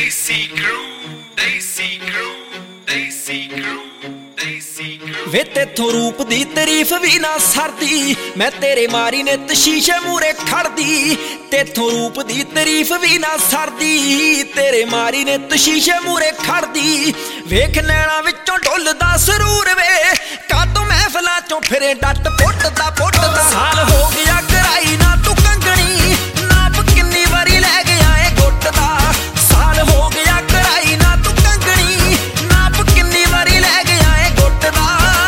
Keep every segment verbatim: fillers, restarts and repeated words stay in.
Desi crew, Desi crew, Desi crew, Desi crew। ਵੇ ਤੇਥੋਂ ਰੂਪ ਦੀ ਤਾਰੀਫ ਵੀ ਨਾ ਸਰਦੀ, ਮੈਂ ਤੇਰੇ ਮਾਰੀ ਨੇ ਸ਼ੀਸ਼ੇ ਮੂਰੇ ਖੜਦੀ। ਤੇਥੋਂ ਰੂਪ ਦੀ ਤਾਰੀਫ ਵੀ ਨਾ ਸਰਦੀ, ਤੇਰੇ ਮਾਰੀ ਨੇ ਸ਼ੀਸ਼ੇ ਮੂਰੇ ਖੜਦੀ। ਵੇਖ ਨੈਣਾ ਵਿੱਚੋਂ ਢੁੱਲਦਾ ਸਰੂਰ ਵੇ, ਕਾਤੋਂ ਮਹਿਫਲਾਂ ਚੋਂ ਫਿਰੇ ਡੱਟ ਪੁੱਟਦਾ ਪੁੱਟਦਾ। ਸਾਲ ਹੋ ਗਿਆ ਕਰਾਈ ਨਾ ਤੂੰ ਕੰਗਣੀ, ਨਾਪ ਕਿੰਨੀ ਵਾਰੀ ਲੈ ਗਿਆ ਏ ਗੁੱਟ ਦਾ। ਸਾਲ ਹੋ ਗਿਆ ਕਰਾਈ ਨਾ ਤੂੰ ਕੰਗਣੀ, ਨਾਪ ਕਿੰਨੀ ਵਾਰੀ ਲੈ ਗਿਆ ਏ ਗੁੱਟ ਦਾ।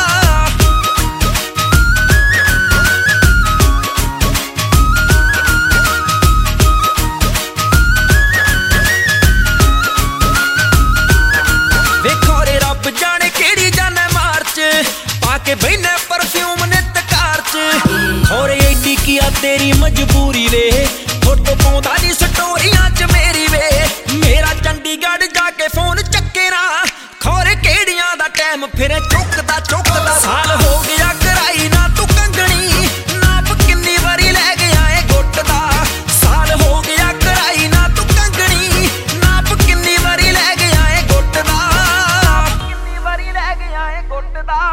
ਵੇਖੋ ਰੇ ਰੱਬ ਜਾਣੇ ਕਿਹੜੀ ਜਾਣੇ ਮਾਰਚ, ਪਾ ਕੇ ਬੈਨੇ ਪਰਫਿਊਮ ਨਿੱਤ ਕਾਰ ਚ। ਖੋਰੇ ਏਡੀ ਕੀ ਆ ਤੇਰੀ ਮਜਬੂਰੀ ਵੇ, ਫੋਟੋ ਪਾਉਂਦਾ ਨੀ ਸਟੋਰੀਆਂ ਚ ਮੇਰੀ ਵੇ। ਮੇਰਾ ਚੰਡੀਗੜ੍ਹ ਜਾ ਕੇ ਫੋਨ ਚੱਕੇ ਨਾ, ਖੋਰੇ ਕਿਹੜੀਆਂ ਦਾ ਟਾਈਮ ਫਿਰੇ ਚੁੱਕਦਾ ਚੁੱਕਦਾ। ਸਾਲ ਹੋ ਗਿਆ ਕਰਾਈ ਨਾ ਤੂੰ ਕੰਗਣੀ, ਨਾਪ ਕਿੰਨੀ ਵਾਰੀ ਲੈ ਗਿਆ ਏ ਗੁੱਟ ਦਾ। ਸਾਲ ਹੋ ਗਿਆ ਕਰਾਈ ਨਾ ਤੂੰ ਕੰਗਣੀ, ਨਾਪ ਕਿੰਨੀ ਵਾਰੀ ਲੈ ਗਿਆ ਏ ਗੁੱਟ ਦਾ। ਕਿੰਨੀ ਵਾਰੀ ਲੈ ਗਿਆ ਏ ਗੁੱਟ ਦਾ।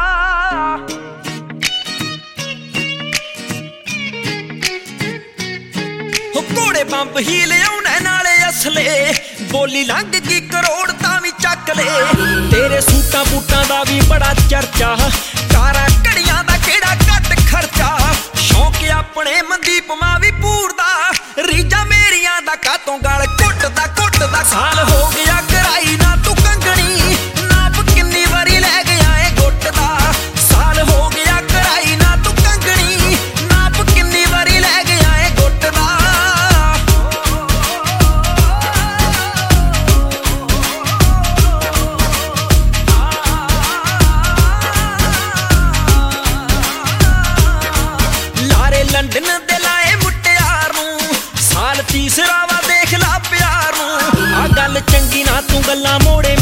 ਘੋੜੇ ਬੰਬ ਹੀ ਲਿਆਉਣੇ ਨਾਲੇ ਅਸਲੇ, ਬੋਲੀ ਲੰਘ ਗਈ ਕਰੋੜ ਤਾਂ ਵੀ ਚੱਕ ਲੈ। ਤੇਰੇ ਸੂਟਾਂ ਬੂਟਾਂ ਦਾ ਵੀ ਬੜਾ ਚਰਚਾ, ਕਾਰਾਂ ਘੜੀਆਂ ਦਾ ਕਿਹੜਾ ਘੱਟ ਖਰਚਾ। ਸ਼ੌਂਕ ਆਪਣੇ ਮਨਦੀਪ ਮਾਂ ਵੀ ਪੂਰਦਾ, ਰੀਜਾਂ ਮੇਰੀਆਂ ਦਾ ਕਾਤੋਂ ਗਲ ਘੁੱਟਦਾ ਘੁੱਟਦਾ। ਸਾਲ ਹੋ ਗਿਆ ਕਰਾਈ ਨਾ ਤੂੰ ਕੰਗਣੀ, ਨਾਪ ਕਿੰਨੀ ਵਾਰੀ ਲੈ ਗਿਆ ਏ ਗੁੱਟ ਦਾ। ਸਾਲ ਹੋ ਗਿਆ ਕਰਾਈ ਨਾ ਤੂੰ ਕੰਗਣੀ, ਨਾਪ ਕਿੰਨੀ ਵਾਰੀ ਲੈ ਗਿਆ ਏ ਗੁੱਟ ਦਾ। ਲੰਡਨ ਦੇ ਲਾਏ ਮੁਟਿਆਰ ਨੂੰ, ਸਾਲ ਤੀਸਰਾ ਵਾ ਦੇਖ ਲਾ ਪਿਆਰ ਨੂੰ। ਆ ਗੱਲ ਚੰਗੀ ਨਾ ਤੂੰ ਗੱਲਾਂ ਮੋੜੇ